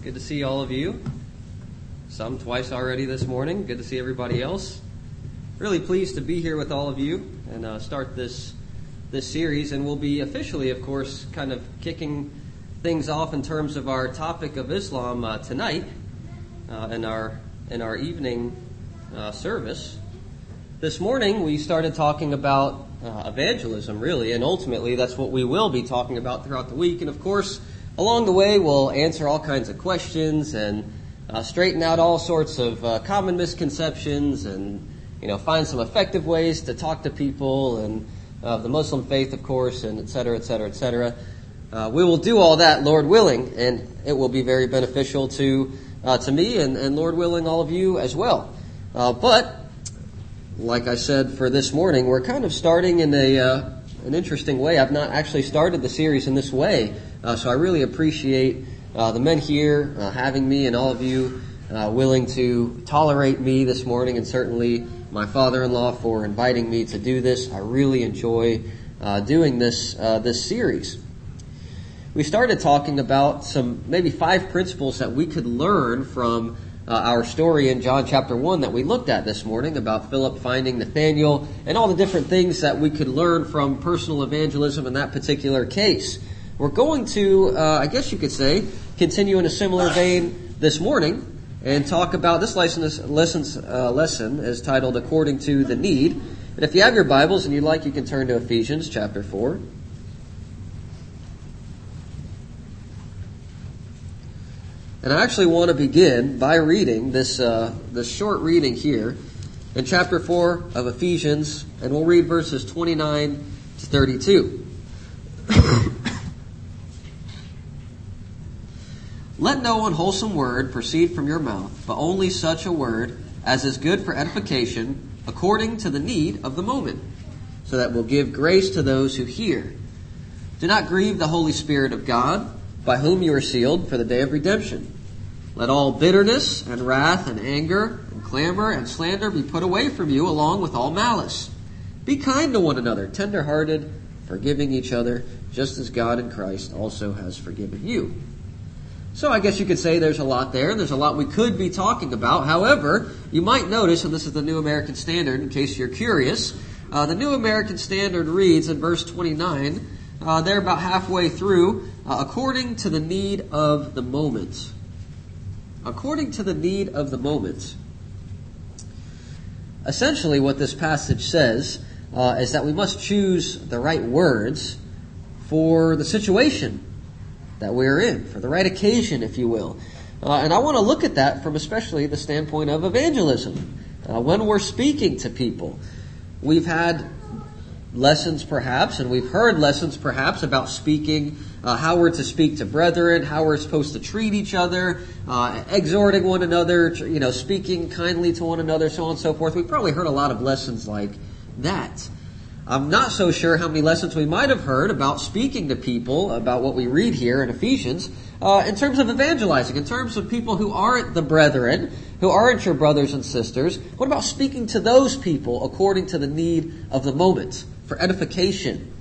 Good to see all of you. Some twice already this morning. Good to see everybody else. Really pleased to be here with all of you and start this series. And we'll be officially, of course, kind of kicking things off in terms of our topic of Islam tonight in our evening service. This morning we started talking about evangelism, really, and ultimately that's what we will be talking about throughout the week. And of course, along the way we'll answer all kinds of questions and straighten out all sorts of common misconceptions and find some effective ways to talk to people and the Muslim faith, of course, and et cetera, et cetera, et cetera. We will do all that, Lord willing, and it will be very beneficial to me and Lord willing, all of you as well. But like I said, for this morning, we're kind of starting in an interesting way. I've not actually started the series in this way, so I really appreciate the men here having me and all of you willing to tolerate me this morning, and certainly my father-in-law for inviting me to do this. I really enjoy doing this series. We started talking about maybe 5 principles that we could learn from our story in John chapter 1 that we looked at this morning about Philip finding Nathanael and all the different things that we could learn from personal evangelism in that particular case. We're going to, I guess you could say, continue in a similar vein this morning and talk about this lesson is titled According to the Need. And if you have your Bibles and you'd like, you can turn to Ephesians chapter 4. And I actually want to begin by reading this short reading here in chapter 4 of Ephesians, and we'll read verses 29 to 32. Let no unwholesome word proceed from your mouth, but only such a word as is good for edification, according to the need of the moment, so that will give grace to those who hear. Do not grieve the Holy Spirit of God, by whom you are sealed for the day of redemption. Let all bitterness and wrath and anger and clamor and slander be put away from you, along with all malice. Be kind to one another, tender-hearted, forgiving each other, just as God in Christ also has forgiven you. So I guess you could say there's a lot there, and there's a lot we could be talking about. However, you might notice, and this is the New American Standard in case you're curious, the New American Standard reads in verse 29, they're about halfway through, according to the need of the moment. According to the need of the moment. Essentially what this passage says is that we must choose the right words for the situation that we're in, for the right occasion, if you will. And I want to look at that from especially the standpoint of evangelism. When we're speaking to people, we've had lessons perhaps, and we've heard lessons perhaps about speaking, how we're to speak to brethren, how we're supposed to treat each other, exhorting one another, speaking kindly to one another, so on and so forth. We've probably heard a lot of lessons like that. I'm not so sure how many lessons we might have heard about speaking to people, about what we read here in Ephesians, in terms of evangelizing, in terms of people who aren't the brethren, who aren't your brothers and sisters. What about speaking to those people according to the need of the moment, for edification?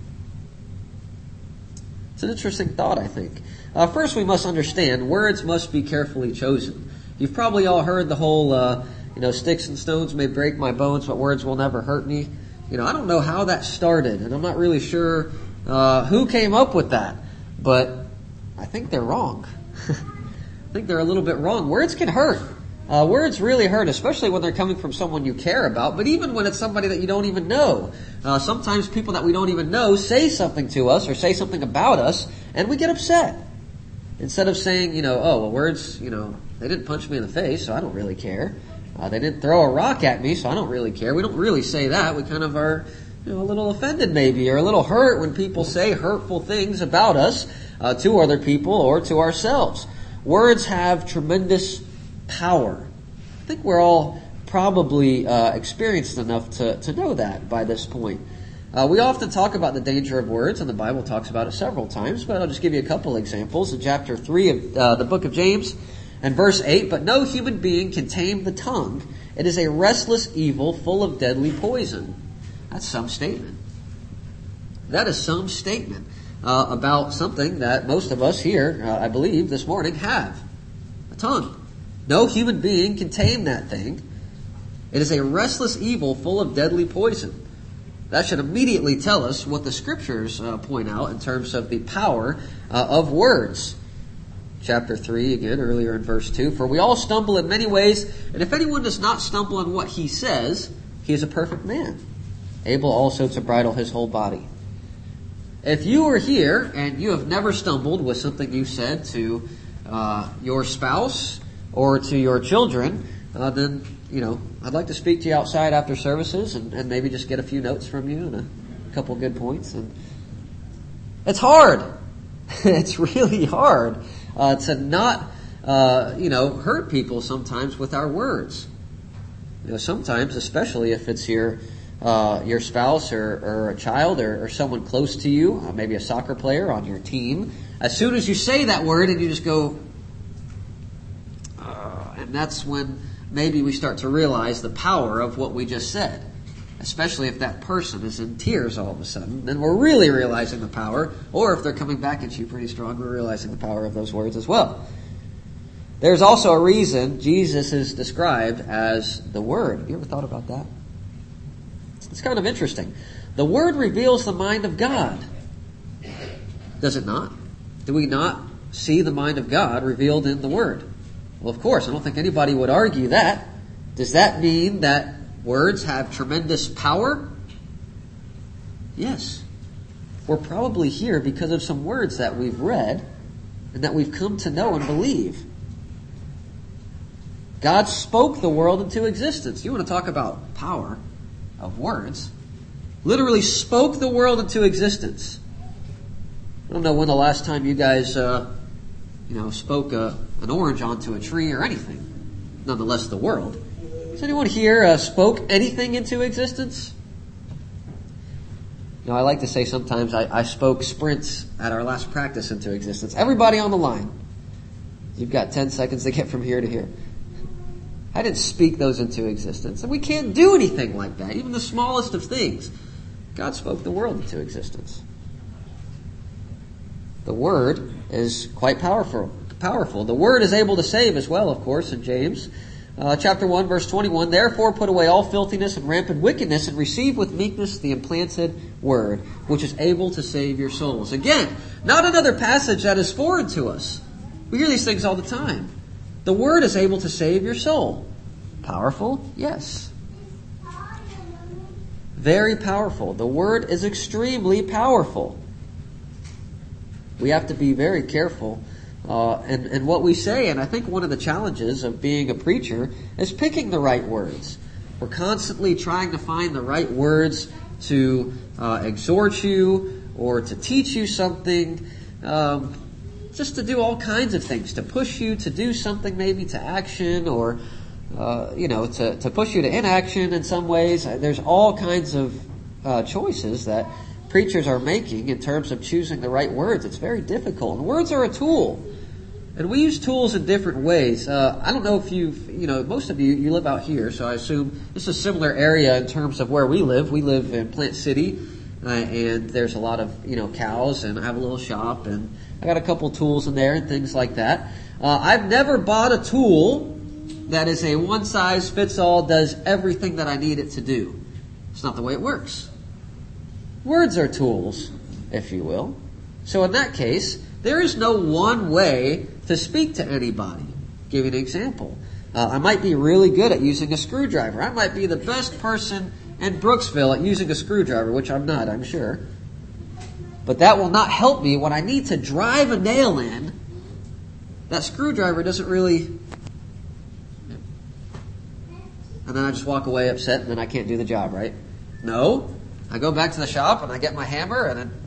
It's an interesting thought, I think. First, we must understand words must be carefully chosen. You've probably all heard the whole, sticks and stones may break my bones, but words will never hurt me. I don't know how that started, and I'm not really sure who came up with that, but I think they're wrong. I think they're a little bit wrong. Words can hurt. Words really hurt, especially when they're coming from someone you care about, but even when it's somebody that you don't even know. Sometimes people that we don't even know say something to us or say something about us, and we get upset. Instead of saying, words, they didn't punch me in the face, so I don't really care. They didn't throw a rock at me, so I don't really care. We don't really say that. We kind of are, a little offended maybe, or a little hurt when people say hurtful things about us to other people or to ourselves. Words have tremendous power. I think we're all probably experienced enough to know that by this point. We often talk about the danger of words, and the Bible talks about it several times, but I'll just give you a couple examples. In chapter 3 of the book of James, and verse 8, but no human being can tame the tongue. It is a restless evil full of deadly poison. That's some statement. That is some statement about something that most of us here, I believe, this morning have. tongue. No human being can tame that thing. It is a restless evil full of deadly poison. That should immediately tell us what the scriptures point out in terms of the power of words. Chapter 3, again, earlier in verse 2. For we all stumble in many ways, and if anyone does not stumble in what he says, he is a perfect man, able also to bridle his whole body. If you are here and you have never stumbled with something you said to your spouse or to your children, then, I'd like to speak to you outside after services and maybe just get a few notes from you and a couple of good points. And it's hard. It's really hard to not, hurt people sometimes with our words. Sometimes, especially if it's your spouse or a child or someone close to you, maybe a soccer player on your team. As soon as you say that word and you just go, and that's when maybe we start to realize the power of what we just said. Especially if that person is in tears all of a sudden, then we're really realizing the power. Or if they're coming back at you pretty strong, we're realizing the power of those words as well. There's also a reason Jesus is described as the Word. Have you ever thought about that? It's kind of interesting. The Word reveals the mind of God. Does it not? Do we not see the mind of God revealed in the Word? Well, of course, I don't think anybody would argue that. Does that mean that words have tremendous power? Yes. We're probably here because of some words that we've read and that we've come to know and believe. God spoke the world into existence. You want to talk about power of words? Literally spoke the world into existence. I don't know when the last time you guys, spoke an orange onto a tree or anything. Nonetheless, the world. Does anyone here spoke anything into existence? I like to say sometimes I spoke sprints at our last practice into existence. Everybody on the line. You've got 10 seconds to get from here to here. I didn't speak those into existence. And we can't do anything like that, even the smallest of things. God spoke the world into existence. The Word is quite powerful. The Word is able to save as well, of course, in James. Chapter 1, verse 21, therefore put away all filthiness and rampant wickedness and receive with meekness the implanted Word, which is able to save your souls. Again, not another passage that is foreign to us. We hear these things all the time. The Word is able to save your soul. Powerful? Yes. Very powerful. The Word is extremely powerful. We have to be very careful and what we say. And I think one of the challenges of being a preacher is picking the right words. We're constantly trying to find the right words to exhort you or to teach you something, just to do all kinds of things, to push you to do something, maybe to action or, to push you to inaction in some ways. There's all kinds of choices that preachers are making in terms of choosing the right words. It's very difficult. And words are a tool. And we use tools in different ways. I don't know if most of you live out here, so I assume this is a similar area in terms of where we live. We live in Plant City, and there's a lot of, cows, and I have a little shop, and I got a couple tools in there and things like that. I've never bought a tool that is a one-size-fits-all, does everything that I need it to do. It's not the way it works. Words are tools, if you will. So in that case, there is no one way to speak to anybody. I'll give you an example. I might be really good at using a screwdriver. I might be the best person in Brooksville at using a screwdriver, which I'm not, I'm sure. But that will not help me when I need to drive a nail in. That screwdriver doesn't really... And then I just walk away upset and then I can't do the job, right? No. I go back to the shop and I get my hammer and then...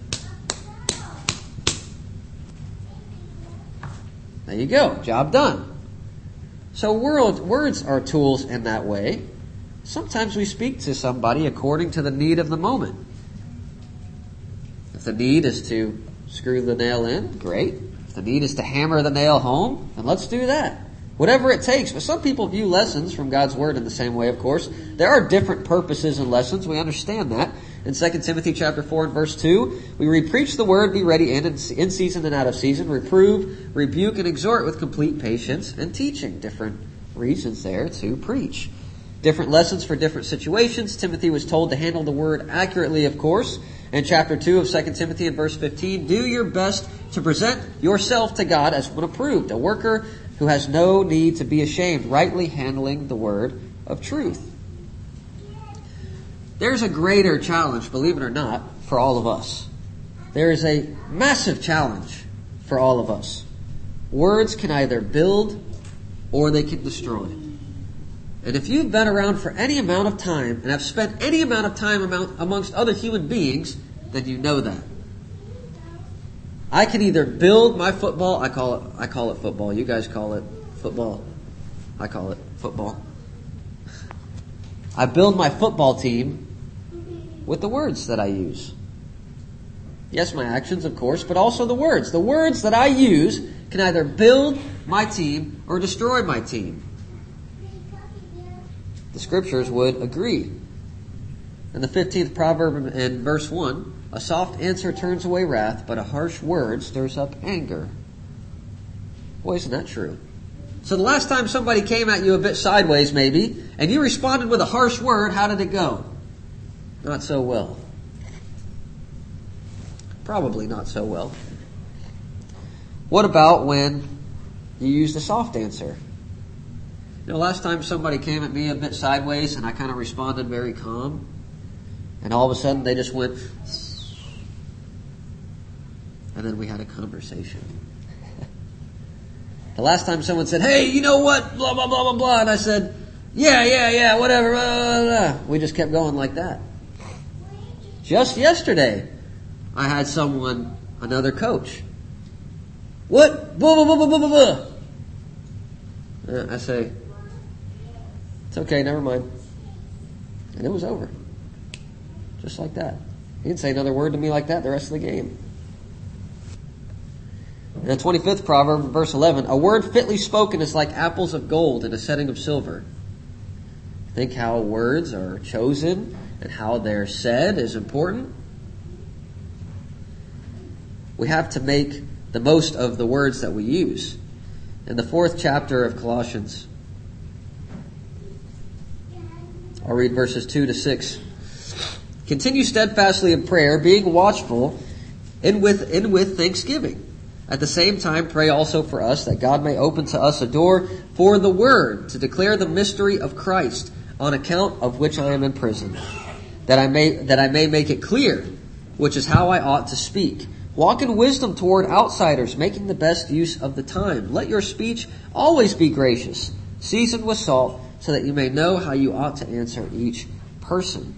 There you go. Job done. So words are tools in that way. Sometimes we speak to somebody according to the need of the moment. If the need is to screw the nail in, great. If the need is to hammer the nail home, then let's do that. Whatever it takes. But some people view lessons from God's Word in the same way, of course. There are different purposes in lessons. We understand that. in 2 Timothy chapter 4 and verse 2. We read, "Preach the word, be ready and in season and out of season. Reprove, rebuke, and exhort with complete patience and teaching." Different reasons there to preach. Different lessons for different situations. Timothy was told to handle the word accurately, of course. In chapter 2 of 2 Timothy in verse 15, "Do your best to present yourself to God as one approved, a worker who has no need to be ashamed, rightly handling the word of truth." There's a greater challenge, believe it or not, for all of us. There is a massive challenge for all of us. Words can either build or they can destroy. And if you've been around for any amount of time and have spent any amount of time amongst other human beings, then you know that. I can either build my football, I call it football. You guys call it football. I call it football. I build my football team with the words that I use. Yes, my actions, of course, but also the words. The words that I use can either build my team or destroy my team. The scriptures would agree. In the 15th proverb in verse 1, "A soft answer turns away wrath, but a harsh word stirs up anger." Boy, isn't that true? So the last time somebody came at you a bit sideways maybe, and you responded with a harsh word, how did it go? Not so well. Probably not so well. What about when you used a soft answer? Last time somebody came at me a bit sideways and I kind of responded very calm, and all of a sudden they just went, and then we had a conversation. The last time someone said, "Hey, you know what, blah, blah, blah, blah, blah," and I said, yeah, whatever, blah, blah, blah. We just kept going like that. Just yesterday, I had another coach. "What? Blah, blah, blah, blah, blah, blah." I say, "It's okay, never mind." And it was over. Just like that. He didn't say another word to me like that the rest of the game. In the 25th proverb, verse 11, "A word fitly spoken is like apples of gold in a setting of silver." Think how words are chosen and how they're said is important. We have to make the most of the words that we use. In the 4th chapter of Colossians, I'll read verses 2 to 6. "Continue steadfastly in prayer, being watchful, and with thanksgiving. At the same time, pray also for us, that God may open to us a door for the word, to declare the mystery of Christ, on account of which I am in prison, that I may make it clear, which is how I ought to speak. Walk in wisdom toward outsiders, making the best use of the time. Let your speech always be gracious, seasoned with salt, so that you may know how you ought to answer each person."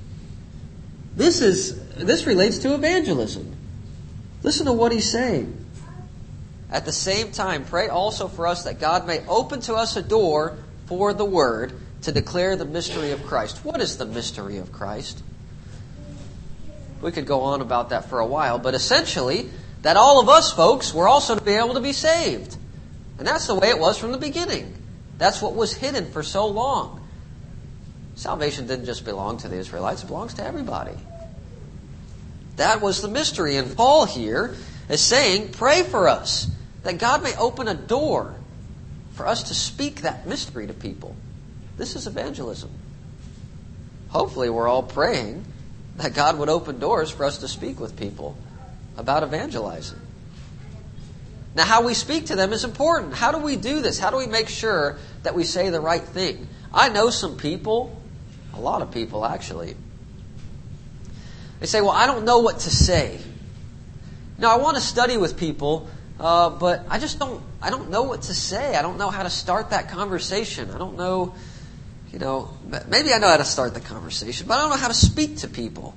This relates to evangelism. Listen to what he's saying. At the same time, pray also for us that God may open to us a door for the word to declare the mystery of Christ. What is the mystery of Christ? We could go on about that for a while, but essentially, that all of us folks were also to be able to be saved. And that's the way it was from the beginning. That's what was hidden for so long. Salvation didn't just belong to the Israelites, it belongs to everybody. That was the mystery. And Paul here is saying, pray for us, that God may open a door for us to speak that mystery to people. This is evangelism. Hopefully we're all praying that God would open doors for us to speak with people about evangelizing. Now, how we speak to them is important. How do we do this? How do we make sure that we say the right thing? I know some people, a lot of people actually, they say, well, I don't know what to say. Now, I want to study with people, but I don't know what to say. I don't know how to start that conversation. I don't know, maybe I know how to start the conversation, but I don't know how to speak to people.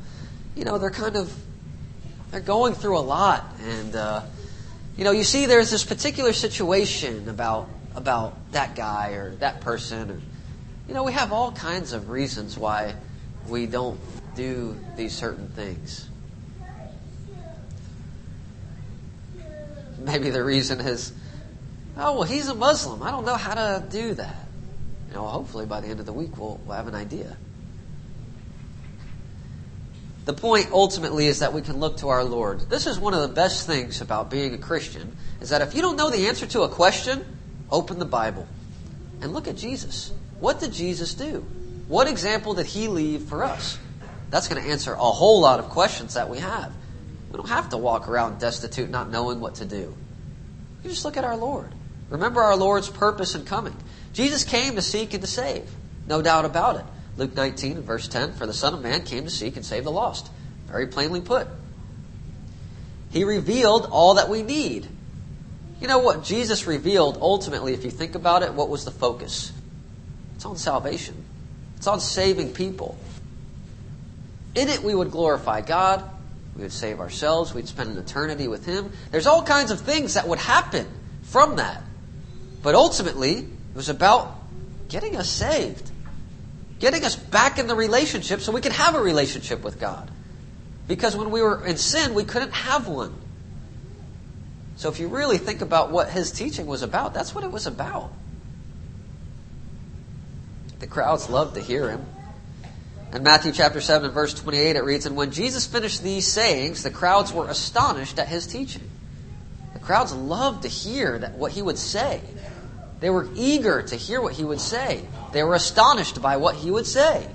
They're going through a lot. And, you see there's this particular situation about that guy or that person. Or, we have all kinds of reasons why we don't do these certain things. Maybe the reason is, he's a Muslim. I don't know how to do that. Hopefully by the end of the week we'll have an idea. The point ultimately is that we can look to our Lord. This is one of the best things about being a Christian, is that if you don't know the answer to a question, open the Bible and look at Jesus. What did Jesus do? What example did he leave for us? That's going to answer a whole lot of questions that we have. We don't have to walk around destitute, not knowing what to do. You just look at our Lord. Remember our Lord's purpose in coming. Jesus came to seek and to save. No doubt about it. Luke 19 and verse 10, for the Son of Man came to seek and save the lost. Very plainly put. He revealed all that we need. You know what Jesus revealed ultimately, if you think about it, what was the focus? It's on salvation. It's on saving people. In it we would glorify God. We would save ourselves. We'd spend an eternity with Him. There's all kinds of things that would happen from that. But ultimately, it was about getting us saved. Getting us back in the relationship so we can have a relationship with God. Because when we were in sin, we couldn't have one. So if you really think about what His teaching was about, that's what it was about. The crowds loved to hear Him. In Matthew chapter 7 and verse 28 it reads, and when Jesus finished these sayings, the crowds were astonished at His teaching. The crowds loved to hear what He would say. They were eager to hear what He would say. They were astonished by what He would say.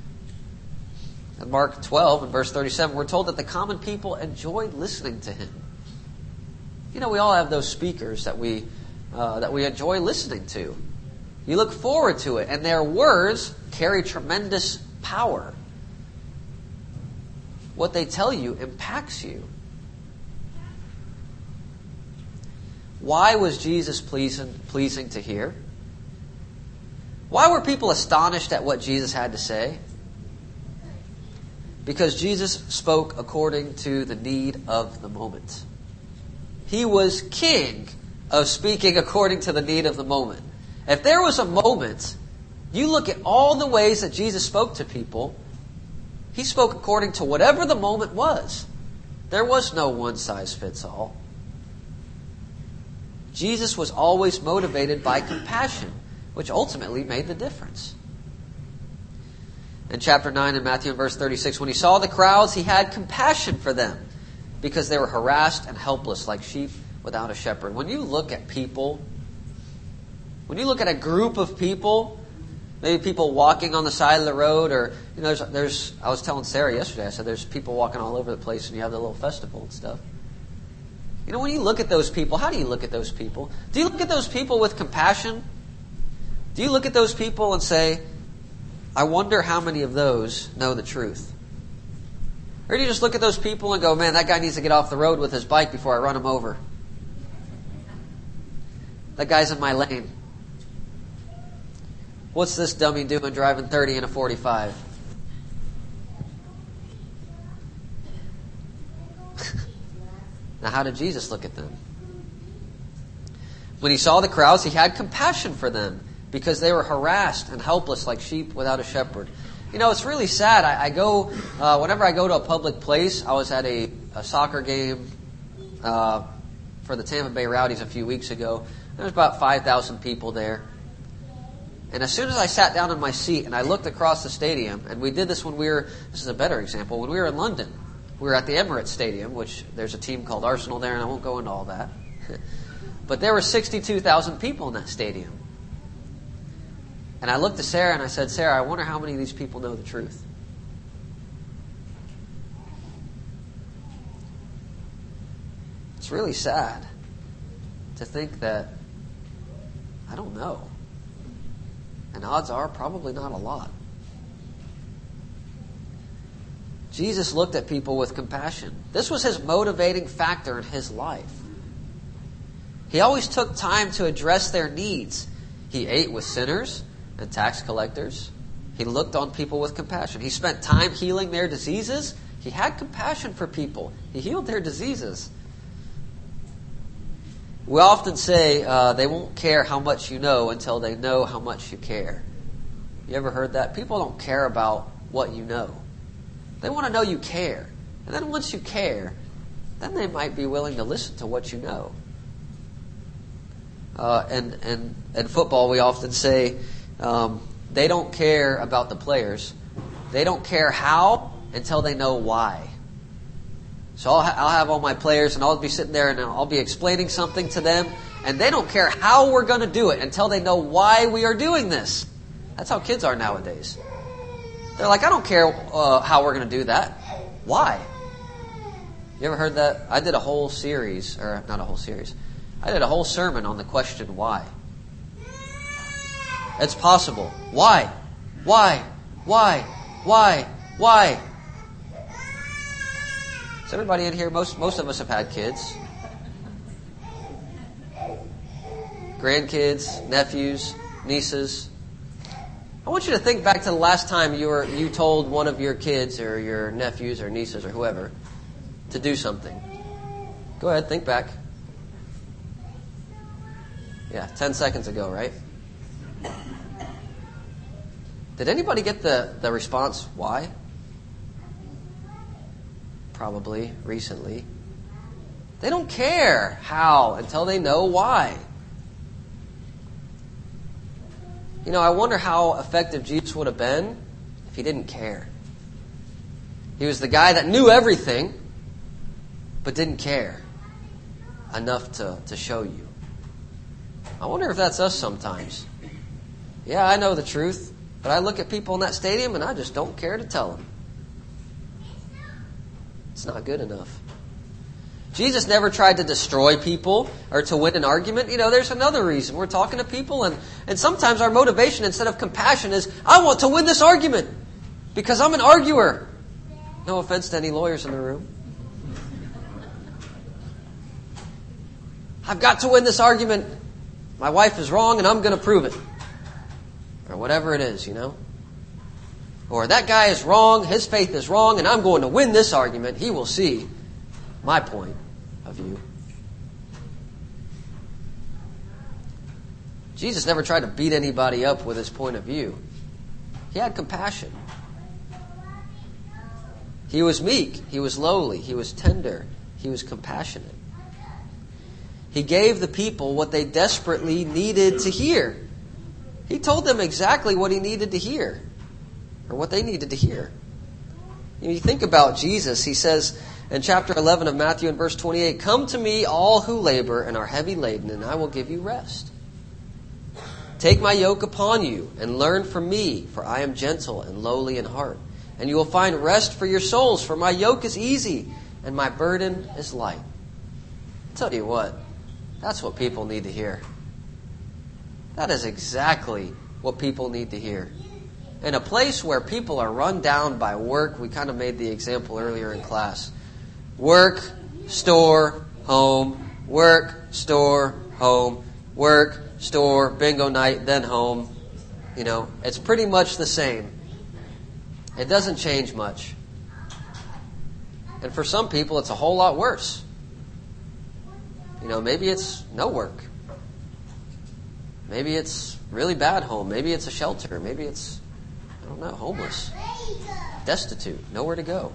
In Mark 12 and verse 37, we're told that the common people enjoyed listening to Him. You know, we all have those speakers that we enjoy listening to. You look forward to it, and their words carry tremendous power. What they tell you impacts you. Why was Jesus pleasing to hear? Why were people astonished at what Jesus had to say? Because Jesus spoke according to the need of the moment. He was king of speaking according to the need of the moment. If there was a moment, you look at all the ways that Jesus spoke to people, He spoke according to whatever the moment was. There was no one size fits all. Jesus was always motivated by compassion, which ultimately made the difference. In chapter 9 in Matthew, verse 36, when He saw the crowds, He had compassion for them because they were harassed and helpless like sheep without a shepherd. When you look at people, when you look at a group of people, maybe people walking on the side of the road, or I was telling Sarah yesterday, I said there's people walking all over the place and you have the little festival and stuff. You know, when you look at those people, how do you look at those people? Do you look at those people with compassion? Do you look at those people and say, I wonder how many of those know the truth? Or do you just look at those people and go, man, that guy needs to get off the road with his bike before I run him over? That guy's in my lane. What's this dummy doing driving 30 in a 45? Now, how did Jesus look at them? When He saw the crowds, He had compassion for them because they were harassed and helpless like sheep without a shepherd. You know, it's really sad. Whenever I go to a public place, I was at a soccer game for the Tampa Bay Rowdies a few weeks ago. There was about 5,000 people there. And as soon as I sat down in my seat and I looked across the stadium, and we did this this is a better example, when we were in London. We were at the Emirates Stadium, which there's a team called Arsenal there, and I won't go into all that. But there were 62,000 people in that stadium. And I looked at Sarah and I said, Sarah, I wonder how many of these people know the truth. It's really sad to think that, I don't know. And odds are probably not a lot. Jesus looked at people with compassion. This was His motivating factor in His life. He always took time to address their needs. He ate with sinners and tax collectors. He looked on people with compassion. He spent time healing their diseases. He had compassion for people. He healed their diseases. We often say they won't care how much you know until they know how much you care. You ever heard that? People don't care about what you know. They want to know you care. And then once you care, then they might be willing to listen to what you know. And in football, we often say they don't care about the players. They don't care how until they know why. So I'll have all my players and I'll be sitting there and I'll be explaining something to them, and they don't care how we're going to do it until they know why we are doing this. That's how kids are nowadays. They're like, I don't care how we're going to do that. Why? You ever heard that? I did a whole series, or not a whole series. I did a whole sermon on the question why. It's possible. Why? Why? Why? Why? Why? Is everybody in here? Most of us have had kids. Grandkids, nephews, nieces. I want you to think back to the last time you told one of your kids or your nephews or nieces or whoever to do something. Go ahead, think back. Yeah, 10 seconds ago, right? Did anybody get the response, why? Probably recently. They don't care how until they know why. You know, I wonder how effective Jesus would have been if he didn't care. He was the guy that knew everything, but didn't care enough to show you. I wonder if that's us sometimes. Yeah, I know the truth, but I look at people in that stadium and I just don't care to tell them. It's not good enough. Jesus never tried to destroy people or to win an argument. You know, there's another reason. We're talking to people and sometimes our motivation instead of compassion is, I want to win this argument because I'm an arguer. No offense to any lawyers in the room. I've got to win this argument. My wife is wrong and I'm going to prove it. Or whatever it is, you know. Or that guy is wrong, his faith is wrong, and I'm going to win this argument. He will see my point of view. Jesus never tried to beat anybody up with his point of view. He had compassion. He was meek. He was lowly. He was tender. He was compassionate. He gave the people what they desperately needed to hear. He told them exactly what he needed to hear, or what they needed to hear. You think about Jesus. He says in chapter 11 of Matthew in verse 28, "Come to me, all who labor and are heavy laden, and I will give you rest. Take my yoke upon you and learn from me, for I am gentle and lowly in heart. And you will find rest for your souls, for my yoke is easy and my burden is light." I'll tell you what, that's what people need to hear. That is exactly what people need to hear. In a place where people are run down by work, we kind of made the example earlier in class. Work, store, home. Work, store, home. Work, store, bingo night, then home. You know, it's pretty much the same. It doesn't change much. And for some people, it's a whole lot worse. You know, maybe it's no work. Maybe it's really bad home. Maybe it's a shelter. Maybe it's, I don't know, homeless, destitute, nowhere to go.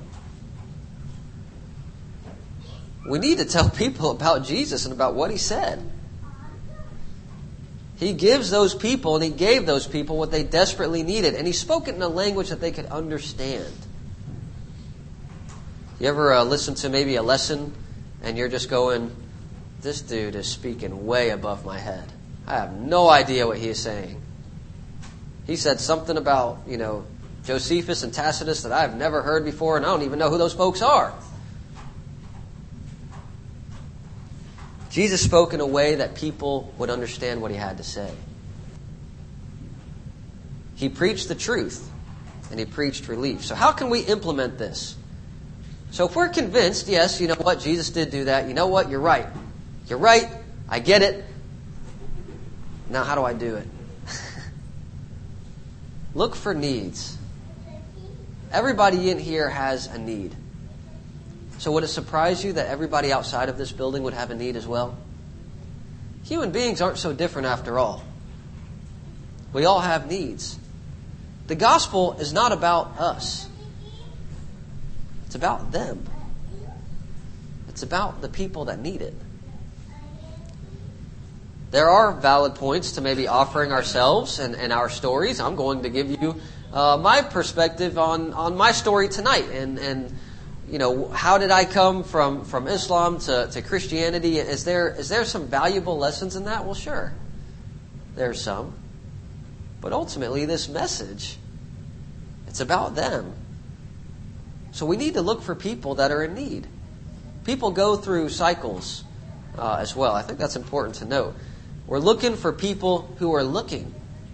We need to tell people about Jesus and about what he said. He gives those people, and he gave those people what they desperately needed. And he spoke it in a language that they could understand. You ever listen to maybe a lesson and you're just going, this dude is speaking way above my head. I have no idea what he is saying. He said something about, you know, Josephus and Tacitus that I've never heard before, and I don't even know who those folks are. Jesus spoke in a way that people would understand what he had to say. He preached the truth, and he preached relief. So how can we implement this? So if we're convinced, yes, you know what, Jesus did do that. You know what, you're right. You're right. I get it. Now how do I do it? Look for needs. Everybody in here has a need. So would it surprise you that everybody outside of this building would have a need as well? Human beings aren't so different after all. We all have needs. The gospel is not about us. It's about them. It's about the people that need it. There are valid points to maybe offering ourselves and our stories. I'm going to give you my perspective on my story tonight. And how did I come from Islam to Christianity? Is there some valuable lessons in that? Well, sure. There's some. But ultimately, this message, it's about them. So we need to look for people that are in need. People go through cycles as well. I think that's important to note. We're looking for people who are looking.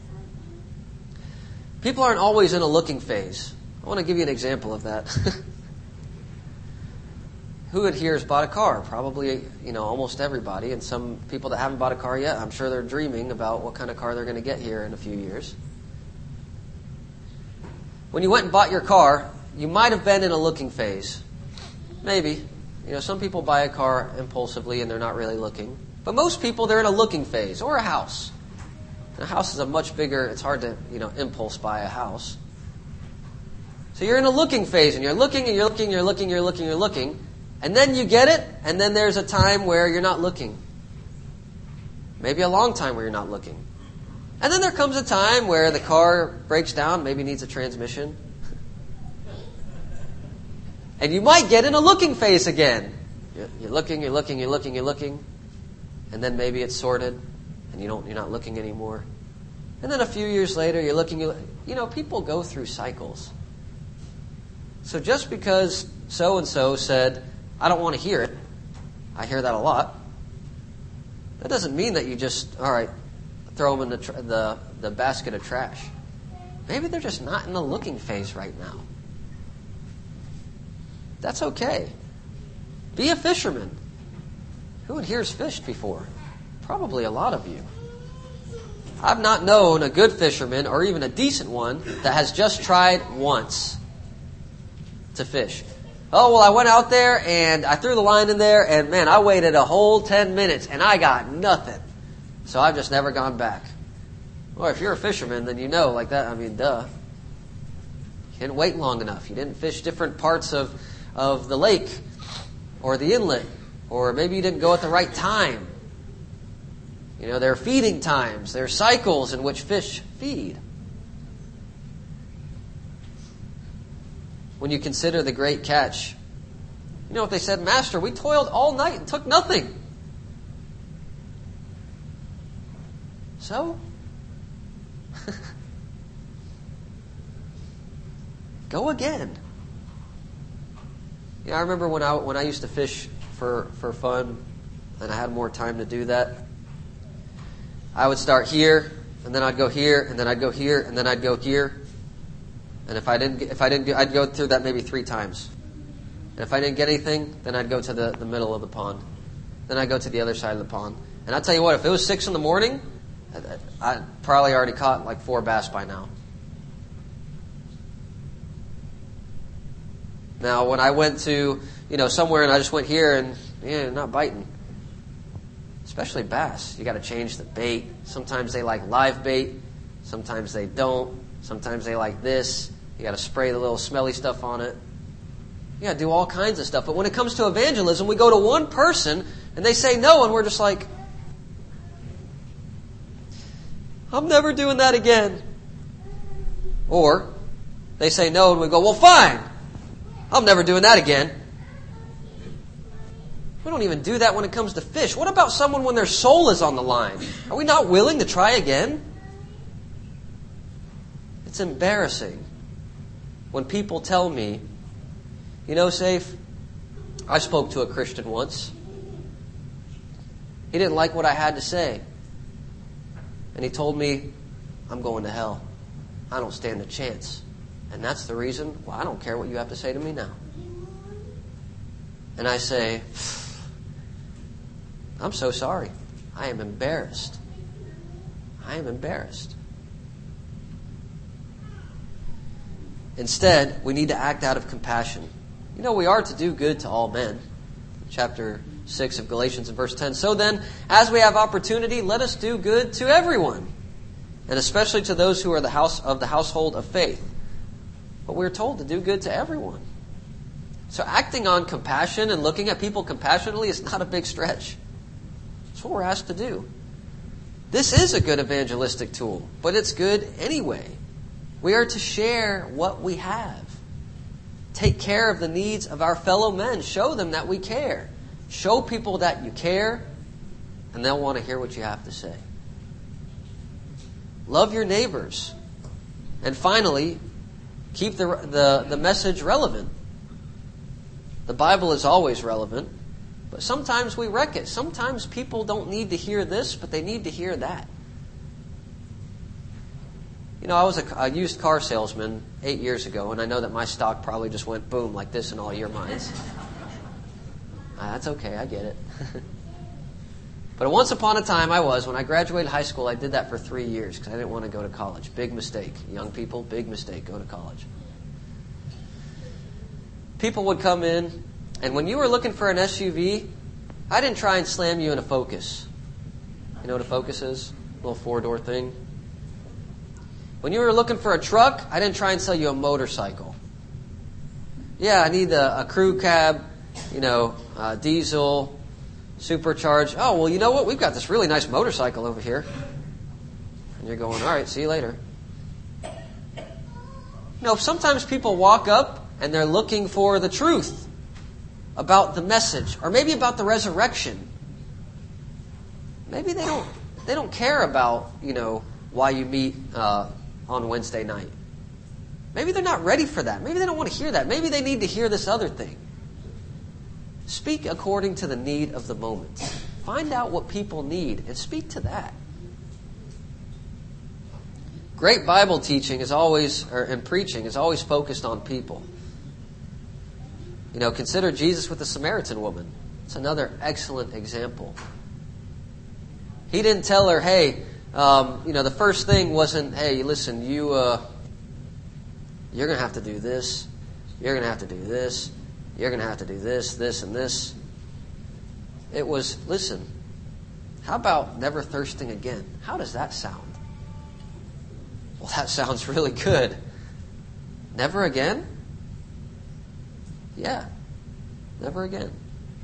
People aren't always in a looking phase. I want to give you an example of that. Who in here has bought a car? Probably, almost everybody. And some people that haven't bought a car yet, I'm sure they're dreaming about what kind of car they're going to get here in a few years. When you went and bought your car, you might have been in a looking phase. Maybe. Some people buy a car impulsively and they're not really looking. But most people, they're in a looking phase, or a house. And a house is a much bigger, it's hard to, impulse buy a house. So you're in a looking phase, and you're looking, and you're looking, you're looking, you're looking, you're looking. And then you get it, and then there's a time where you're not looking. Maybe a long time where you're not looking. And then there comes a time where the car breaks down, maybe needs a transmission. And you might get in a looking phase again. You're looking, you're looking, you're looking, you're looking. And then maybe it's sorted, and you're not looking anymore. And then a few years later, you're looking. People go through cycles. So just because so-and-so said, I don't want to hear it, I hear that a lot, that doesn't mean that you just, all right, throw them in the basket of trash. Maybe they're just not in the looking phase right now. That's okay. Be a fisherman. Who in here has fished before? Probably a lot of you. I've not known a good fisherman, or even a decent one, that has just tried once to fish. Oh, well, I went out there and I threw the line in there, and man, I waited a whole 10 minutes and I got nothing. So I've just never gone back. Well, if you're a fisherman, then like that, duh. You didn't wait long enough. You didn't fish different parts of the lake or the inlet. Or maybe you didn't go at the right time. There are feeding times. There are cycles in which fish feed. When you consider the great catch, what they said? Master, we toiled all night and took nothing. So? Go again. I remember when I used to fish for fun, and I had more time to do that. I would start here, and then I'd go here, and then I'd go here, and then I'd go here. And if I didn't, I'd go through that maybe 3 times. And if I didn't get anything, then I'd go to the middle of the pond. Then I'd go to the other side of the pond. And I'll tell you what, if it was 6 a.m, I'd probably already caught like 4 bass by now. Now, when I went to, somewhere and I just went here and, not biting. Especially bass. You got to change the bait. Sometimes they like live bait. Sometimes they don't. Sometimes they like this. You got to spray the little smelly stuff on it. You got to do all kinds of stuff. But when it comes to evangelism, we go to one person and they say no, and we're just like, I'm never doing that again. Or they say no, and we go, well, fine. I'm never doing that again. We don't even do that when it comes to fish. What about someone when their soul is on the line? Are we not willing to try again? It's embarrassing when people tell me, Saif, I spoke to a Christian once. He didn't like what I had to say. And he told me, I'm going to hell. I don't stand a chance. And that's the reason, I don't care what you have to say to me now. And I say, I'm so sorry. I am embarrassed. I am embarrassed. Instead, we need to act out of compassion. We are to do good to all men. Chapter 6 of Galatians and verse 10. So then, as we have opportunity, let us do good to everyone, and especially to those who are the household of faith. But we're told to do good to everyone. So acting on compassion and looking at people compassionately is not a big stretch. It's what we're asked to do. This is a good evangelistic tool, but it's good anyway. We are to share what we have. Take care of the needs of our fellow men. Show them that we care. Show people that you care, and they'll want to hear what you have to say. Love your neighbors. And finally, keep the message relevant. The Bible is always relevant, but sometimes we wreck it. Sometimes people don't need to hear this, but they need to hear that. You know, I was a used car salesman 8 years ago, and I know that my stock probably just went boom like this in all your minds. That's okay, I get it. But once upon a time when I graduated high school, I did that for 3 years because I didn't want to go to college. Big mistake. Young people, big mistake, go to college. People would come in, and when you were looking for an SUV, I didn't try and slam you in a Focus. You know what a Focus is? A little 4-door thing. When you were looking for a truck, I didn't try and sell you a motorcycle. Yeah, I need a crew cab, diesel, supercharged. Oh, well, you know what? We've got this really nice motorcycle over here. And you're going, all right, see you later. Sometimes people walk up and they're looking for the truth about the message, or maybe about the resurrection. Maybe they don't care about, why you meet on Wednesday night. Maybe they're not ready for that. Maybe they don't want to hear that. Maybe they need to hear this other thing. Speak according to the need of the moment. Find out what people need and speak to that. Great Bible teaching and preaching is always focused on people. Consider Jesus with the Samaritan woman. It's another excellent example. He didn't tell her, hey, the first thing wasn't, hey, listen, you're going to have to do this. You're going to have to do this. You're going to have to do this, this, and this. It was, listen, how about never thirsting again? How does that sound? Well, that sounds really good. Never again? Yeah, never again.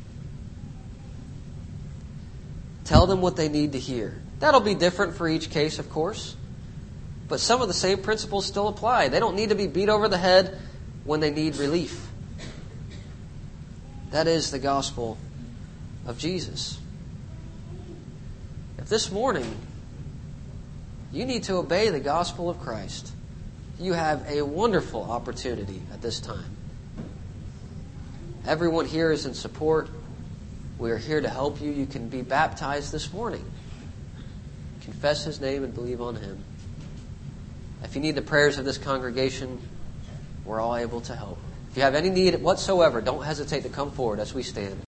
Tell them what they need to hear. That'll be different for each case, of course. But some of the same principles still apply. They don't need to be beat over the head when they need relief. That is the gospel of Jesus. If this morning you need to obey the gospel of Christ, you have a wonderful opportunity at this time. Everyone here is in support. We are here to help you. You can be baptized this morning. Confess His name and believe on Him. If you need the prayers of this congregation, we're all able to help. If you have any need whatsoever, don't hesitate to come forward as we stand.